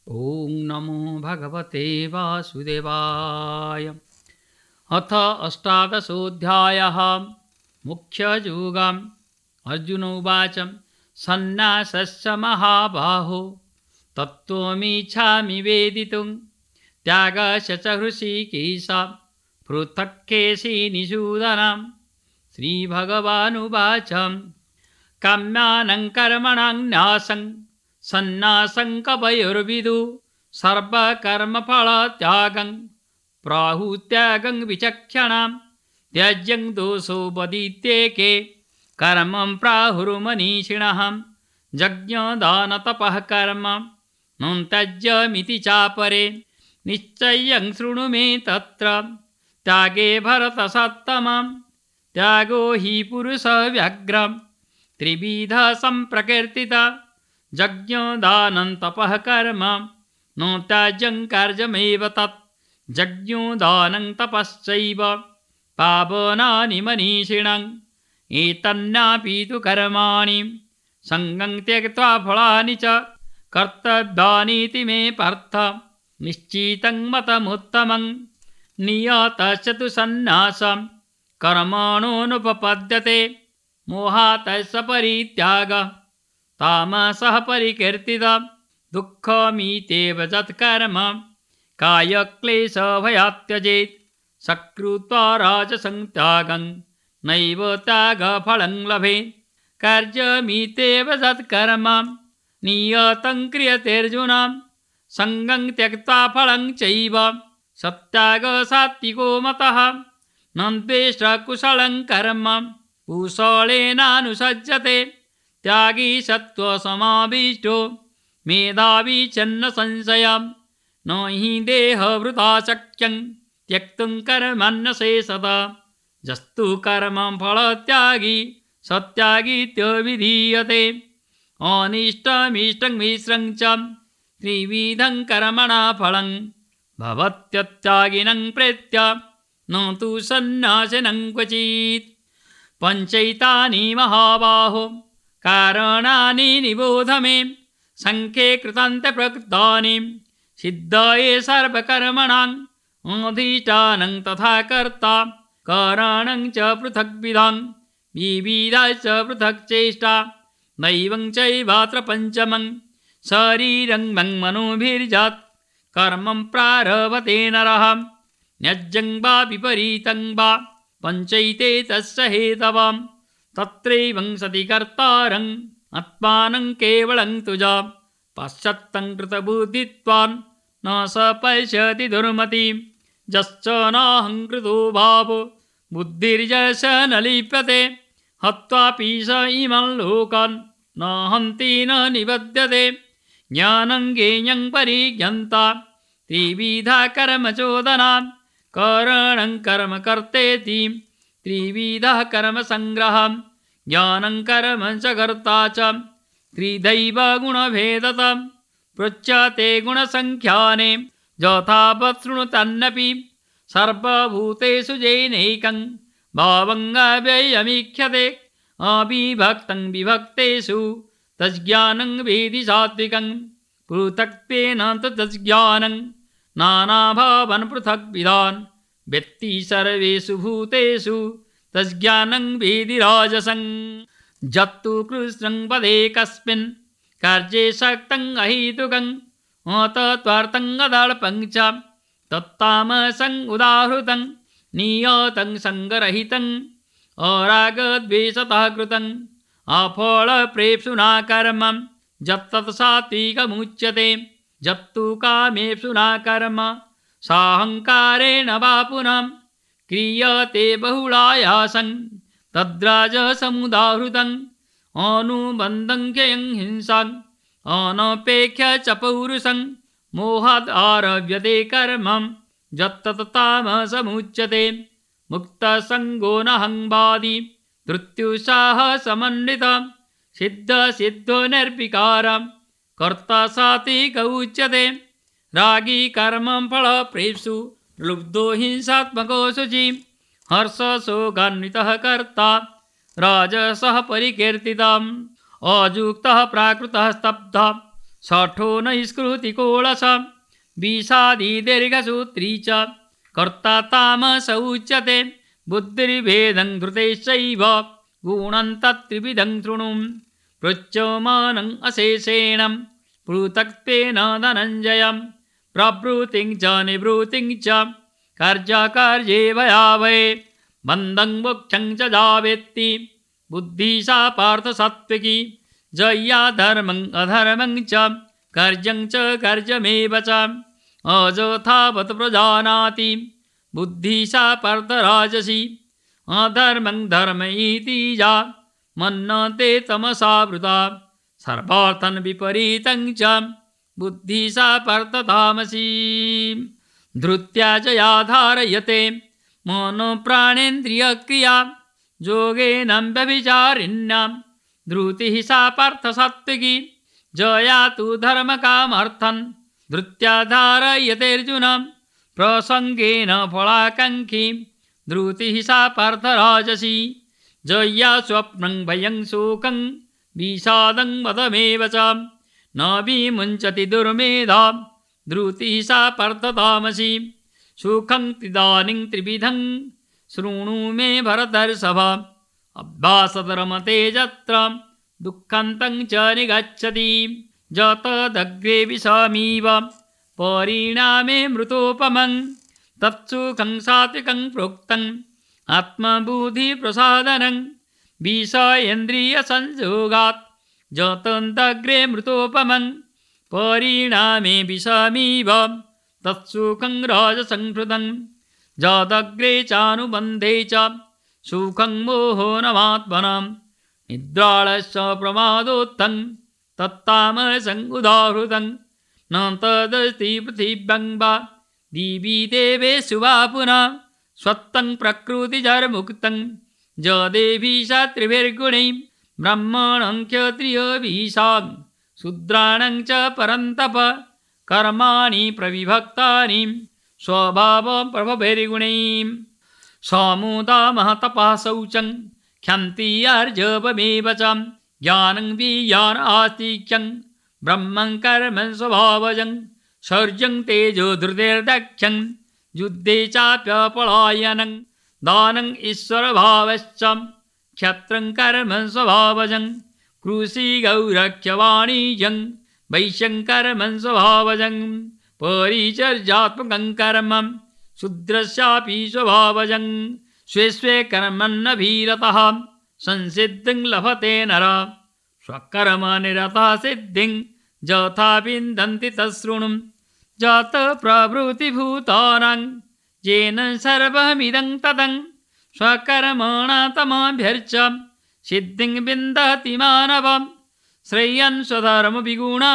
ॐ नमो भगवते वासुदेवाय। अथ अष्टादशोऽध्यायः। मुख्ययोगम्। अर्जुन उवाच सन्न्यासस्य महाबाहो तत्त्वमिच्छामि वेदितुं त्यागस्य च हृषीकेश पृथक् केशिनिषूदन। श्रीभगवानुवाच काम्यानां कर्मणां न्यासं सन्न्यासं कवयोर्विदुः सर्वकर्मफलत्यागं प्राहुस्त्यागं विचक्षणां त्यज्यं दोषोपदित्येके कर्मं प्राहुर्मनीषिणः यज्ञदानतपः कर्म न त्यज्यमिति चापरे निश्चयं शृणु मे तत्र त्यागे भरतसत्तमं त्यागो हि पुरुषव्यग्रं त्रिविधः सम्प्रकीर्तितः यज्ञदानं तपः कर्म न त्याज्यं कार्यमेव तत् यज्ञदानं तपश्चैव पावनानि मनीषिणाम् एतन्नापि तु कर्माणि सङ्गं त्यक्त्वा फलानि च कर्तव्यानीति मे पार्थ निश्चितं मतमुत्तमं नियतश्च तु सन्न्यासं कर्मणोऽनुपपद्यते मोहातस्य परित्यागः तामसः परिकीर्तितः दुःखमित्येव तत्कर्म कायक्लेशभयात् त्यजेत् सकृत्वा राजसं त्यागं नैव त्यागफलं लभेत् कार्यमित्येव तत्कर्म नियतं क्रियतेऽर्जुन सङ्गं त्यक्त्वा फलं चैव सत्यागसात्विको मतः न द्वेष्टा कुशलं कर्म कुशलेनानुसज्जते त्यागी सत्त्वसमाविष्टो मेधावी चन्न संशयं न हि देहभृता शक्यं त्यक्तुं कर्मण्यशेषतः यस्तु कर्मं फलत्यागी सत्यागीत्यभिधीयते अनिष्टमिष्टं मिश्रं च त्रिविधं कर्मणा फलं भवत्यत्यागिनं प्रेत्य न तु सन्न्यासिनं क्वचित् पञ्चैतानि महाबाहो कारणानि निबोध मे संख्ये कृतान्ते प्रकृतानि सिद्धये सर्वकर्मणां अधिष्ठानं तथा कर्ता कारणं च पृथग्विधां विविधा च पृथक् चेष्टा दैवं चैवात्र पञ्चमं शरीरं मनोभिर्जात् कर्मं प्रारभते नरः न्यज्जं वा विपरीतं वा पञ्चैते तस्य हेतवः तत्रैवं सति कर्तारम् आत्मानं केवलं तुजा पाश्चात्तं कृतबुद्धित्वान् न स पश्यति दुर्मतिं यश्च नाहङ्कृतो भावो बुद्धिर्यश न लिप्यते हत्वापि स इमं लोकान् न हन्ति न निबध्यते ज्ञानं ज्ञेयं परिज्ञन्ता त्रिविधा कर्मचोदना करणं कर्म कर्तेति त्रिविधः कर्मसङ्ग्रहः ज्ञानं कर्म च कर्ता च त्रिदैव गुणभेदतः पृच्छते गुणसङ्ख्याने यथावत् शृणुतन्नपि सर्वभूतेषु जैनैकं भावं अव्ययमीक्ष्यते अविभक्तं विभक्तेषु तज्ज्ञानं वेदि सात्विकं पृथक्त्वेन तज्ज्ञानं नानाभावान् पृथग्विधान् व्यक्ति सर्वेषु भूतेषु तज्ज्ञानं वेदि राजसं जत्तु कृष्णं पदे कस्मिन् कार्ये शक्तं अहेतुकं तत्त्वार्थं अदल्पं च तत्तामसं उदाहृतं नियतं सङ्गरहितं अरागद्वेषतः कृतं अफलप्रेप्सुना कर्म यत्तत् सात्विकमुच्यते यत्तु कामेप्सुना कर्म साहङ्कारेण वा पुनः क्रियते बहुलायासं तद्राजसमुदाहृतं अनुबन्धं क्षयं हिंसाम् अनपेक्ष्य च पौरुषं मोहाद् आरभ्यते कर्म यत्तत् तामसमुच्यते मुक्तसङ्गो नहङ्वादी धृत्युत्साहसमन्वितं सिद्धसिद्धो निर्विकारं कर्ता सात्विक उच्यते रागी कर्मं फलप्रेप्सु लुब्धो हिंसात्मको शुचि हर्षशोकान्वितः कर्ता राजसः परिकीर्तितम् अयुक्तः प्राकृतः स्तब्धः षठो नैष्कृतिकोळस विषादिदीर्घसूत्री च कर्ता तामस उच्यते बुद्धिर्भेदं धृतेश्चैव गुणं तत्त्रिविधं शृणु पृच्छमानम् अशेषेण पृथक्त्वेन धनञ्जय प्रवृत्तिं च निवृत्तिं च कार्याकार्ये भयावहे बन्धं मोक्षं च जावेत्ति बुद्धिः सा पार्थ सात्विकी जया धर्मं अधर्मं च कार्यं च कार्यमेव च अजथावत् प्रजानाति बुद्धिः सा पार्थ राजसी अधर्मं धर्म इति या मन्यते तमसा वृता सर्वार्थं विपरीतं च बुद्धिः सा पार्थ तामसी धृत्या च या धारयते मनोप्राणेन्द्रियक्रिया योगेन व्यभिचारिण्यां धृतिः सा पार्थ सात्विकी जया तु धर्मकामर्थं धृत्या धारयते अर्जुन प्रसंगेन फलाकाङ्क्षी धृतिः सा पार्थ राजसी जया स्वप्नं भयं शोकं विषादं मदमेव च न विमुञ्चति दुर्मेधा धृतिः सा पार्थ तामसी सुखं तिदानीं त्रिविधं शृणु मे भरतर्षभ अभ्यासतरमते यत्र दुःखान्तं च निगच्छति जतदग्रे विषमिव परिणामे मृतोपमं तत्सुखं सात्विकं प्रोक्तम् आत्मबुद्धिप्रसादनं विषयेन्द्रियसंयोगात् जतदग्रे मृतोपमं परिणामे विषमिव तत्सुखं राजसंहृतं जदग्रे चानुबन्धे च सुखं मोहनमात्मनां निद्रालस्य प्रमादोत्थं तत्तामसं उदाहृतं न तदस्ति पृथिव्यां वा दिवि देवेषु वा पुनः स्वत्तं प्रकृतिजर्मुक्तं जदेवीशा त्रिभिर्गुणैः ब्राह्मणं क्षत्रियभिषां शूद्राणां च परन्तप कर्माणि प्रविभक्तानि स्वभावप्रभवैर्गुणैः समुदामः तपः शौचं क्षान्ति आर्जवमेव च ज्ञानं विज्ञान आस्तिक्यं ब्रह्मं कर्म स्वभावजं शौर्यं तेजो धृतिर्दक्षं युद्धे चाप्यपलायनं दानं ईश्वरभावश्च क्षत्रं कर्म स्वभावजं कृषि गौरक्षवाणिज्यं वैश्यं कर्म स्वभावजं परिचर्यात्मकं कर्म शूद्रस्यापि स्वभावजं स्वे स्वे कर्मण्यभिरतः संसिद्धिं लभते नरः स्वकर्मनिरतः सिद्धिं यथा विन्दन्ति तच्छृणु जातप्रभृतिभूतानां येन सर्वमिदं तदं स्वकर्मणा तमभ्यर्च्य सिद्धिं विन्दति मानवः श्रेयन् स्वधर्मविगुणां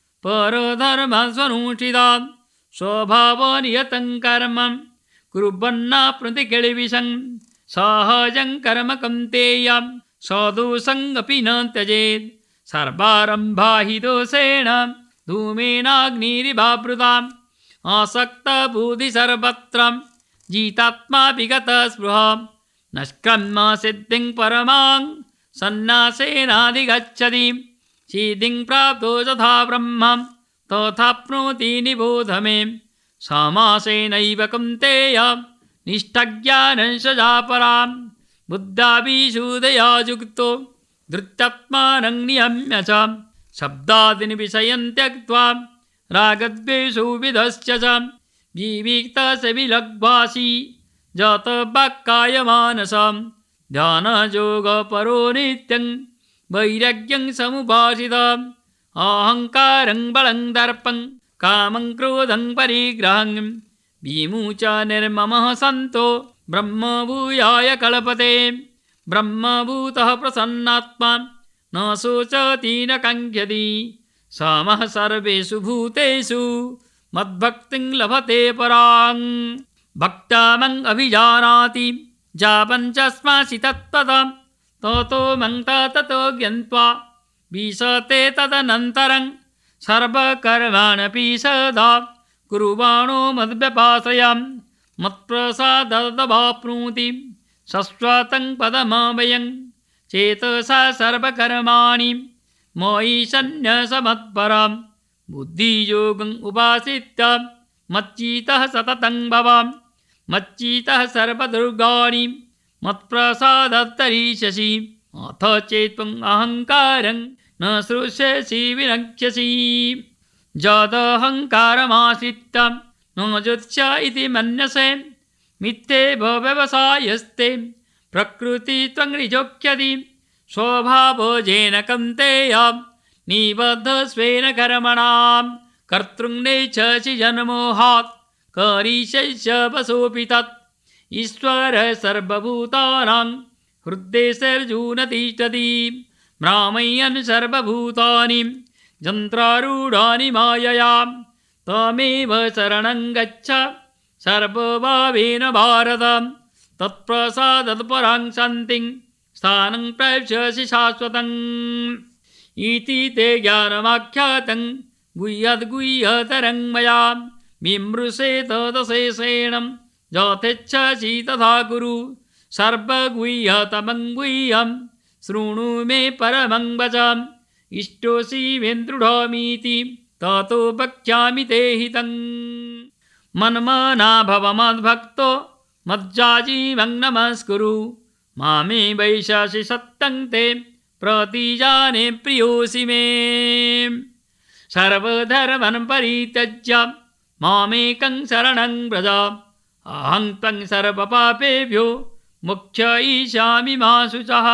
परधर्मस्वनुष्ठितात् स्वभावनियतं कर्म कुर्वन्नाप्नोति किल्बिषं सहजं कर्म कौन्तेय सदोषमपि न त्यजेत् सर्वारम्भा हि दोषेण धूमेनाग्निरिवावृताम् आसक्तबुद्धिः सर्वत्र जितात्मा विगतस्पृहा नष्कर्म सिद्धिं परमां सन्न्यासेनाधिगच्छति सिद्धिं प्राप्तो यथा ब्रह्म तथाप्नोति निबोध मे समासेनैव कौन्तेय निष्ठज्ञानं सजा परां बुद्धाभिशुद्धया युक्तो धृत्यात्मानं नियम्य च शब्दादीन् विषयं त्यक्त्वा रागद्वेषौ विधश्च च विविक्तस्य विलग्भासि जातवाक्कायमानसं ध्यानयोगपरो नित्यं वैराग्यं समुपासितम् अहङ्कारं बलं दर्पं कामं क्रोधं परिग्रहं विमुच निर्ममः सन्तो ब्रह्मभूयाय कल्पते ब्रह्मभूतः प्रसन्नात्मा न शोचति न काङ्क्षति समः सर्वेषु भूतेषु मद्भक्तिं लभते परां भक्त्या मम् अभिजानाति यावञ्चस्मासि तत्त्वतः ततो मं ततो ज्ञात्वा विशते तदनन्तरं सर्वकर्माणपि सदा कुर्वाणो मद्व्यपाश्रयं मत्प्रसादादवाप्नोति शाश्वतं पदमव्ययं चेतसा सर्वकर्माणि मयि सन्न्यसमत्परम् बुद्धियोगम् उपासित्य मच्चित्तः सततं भव मच्चित्तः सर्वदुर्गाणि मत्प्रसादात् तरिष्यसि अथ चेत् त्वम् अहङ्कारं न श्रोष्यसि विनक्ष्यसि यदहङ्कारमाश्रित्य न जुत्स्य इति मन्यसे मिथ्येव व्यवसायस्ते प्रकृतित्वं निजोक्ष्यति स्वभावजेन कौन्तेय निबद्धस्वेन कर्मणा कर्तृं नेच्छसि जन्मोहात् करिष्यसि वशोऽपि तत् ईश्वरः सर्वभूतानां हृद्देशेऽर्जुन तिष्ठति भ्रामयन् सर्वभूतानि यन्त्रारूढानि मायया तमेव शरणं गच्छ सर्वभावेन भारत तत्प्रसादात् परां शान्तिं स्थानं प्राप्स्यसि शाश्वतम् इति ते ज्ञानमाख्यातं गुह्यद्गुह्यतरं मया विमृशे तदशेषेण यथेच्छसि तथा कुरु सर्वगुह्यतमं गुह्यं शृणु मे परमं वचम् इष्टोऽसि मे दृढमिति ततो वक्ष्यामि ते हितम् मन्मना भव मद्भक्तो मज्जाजीवं नमस्कुरु मामे वैशासि सत्यं ते प्रतिजाने प्रियोऽसि मे सर्वधर्मान् परित्यज्य मामेकं शरणं व्रज अहं त्वं सर्वपापेभ्यो मोक्षयिष्यामि मा शुचः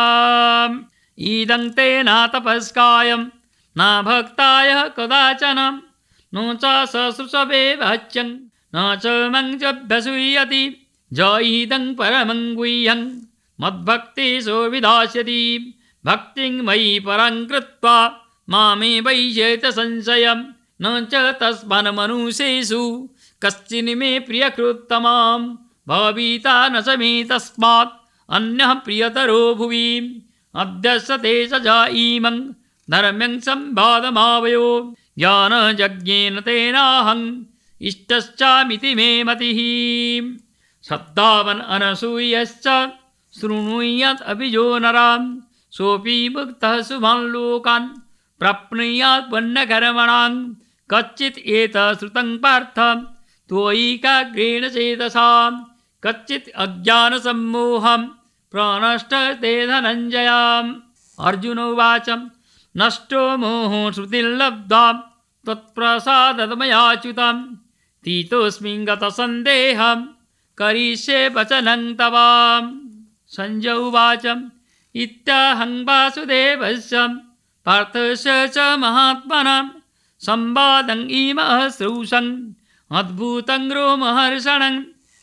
इदं ते न तपस्काय न भक्ताय कदाचन न च सशुषवे वाच्यं न च मञ्चभ्यसूयति ज इदं परमं गुह्यं मद्भक्तिसो विधास्यति भक्तिं मयि परं कृत्वा मामे वैशेत संशयं न च तस्मान्मनुष्येषु कश्चिन् मे प्रियकृत्तमां भविता न च मे तस्मात् अन्यः प्रियतरो भुवि अद्यस्य ते सजा इमं धर्म्यं संवादमावयो ज्ञानयज्ञेन तेनाहम् इष्टश्चामिति मे मतिः श्रद्धावान् अनसूयश्च शृणुयात् अपि यो नरान् सोऽपि मुक्तः शुभान् लोकान् प्राप्नुयात् पुण्यकर्मणां कच्चित् एतच्छ्रुतं पार्थ त्वयैकाग्रेण चेतसा कच्चित् अज्ञानसम्मोहं प्रनष्टस्ते धनञ्जया अर्जुन उवाच नष्टो मोहो श्रुतिर्लब्धा त्वत्प्रसादात् मयाच्युतं स्थितोऽस्मि गतसन्देहं करिष्ये वचनं तव संजय उवाच इत्याहं वासुदेवस्य पार्थस्य च महात्मनां संवादं इमः श्रूषन् अद्भुतं रोमहर्षणं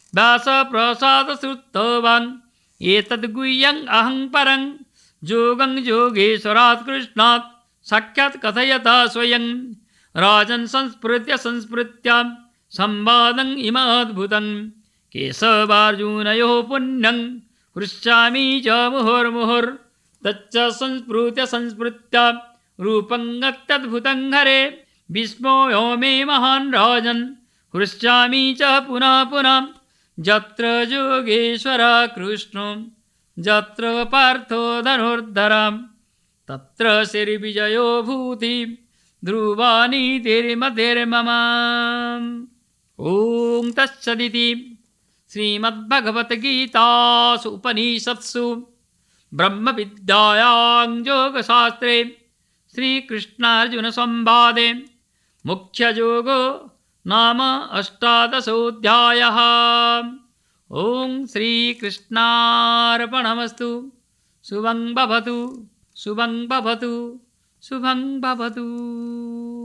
व्यासप्रसादश्रुतवान् एतद्गुह्यम् अहं परं योगं योगेश्वरात् कृष्णात् साक्षात् कथयता स्वयं राजन् संस्मृत्य संवादम् इमद्भुतं केशवार्जुनयोः पुण्यं हृष्यामि च मुहुर्मुहुर् तच्च संस्मृत्य रूपं अत्यद्भुतं हरे विस्मयो मे महान् राजन् हृष्यामि च पुनः पुनः यत्र योगेश्वर कृष्णो यत्र पार्थो धनुर्धरं तत्र श्रीविजयो भूति ध्रुवानीतिर्मतिर्मम ॐ तत्सदिति श्रीमद्भगवद्गीतासु उपनिषत्सु ब्रह्मविद्यायां योगशास्त्रे श्रीकृष्णार्जुनसंवादे मुख्ययोगो नाम 18 ॐ श्रीकृष्णार्पणमस्तु शुभं भवतु शुभं भवतु शुभं भवतु।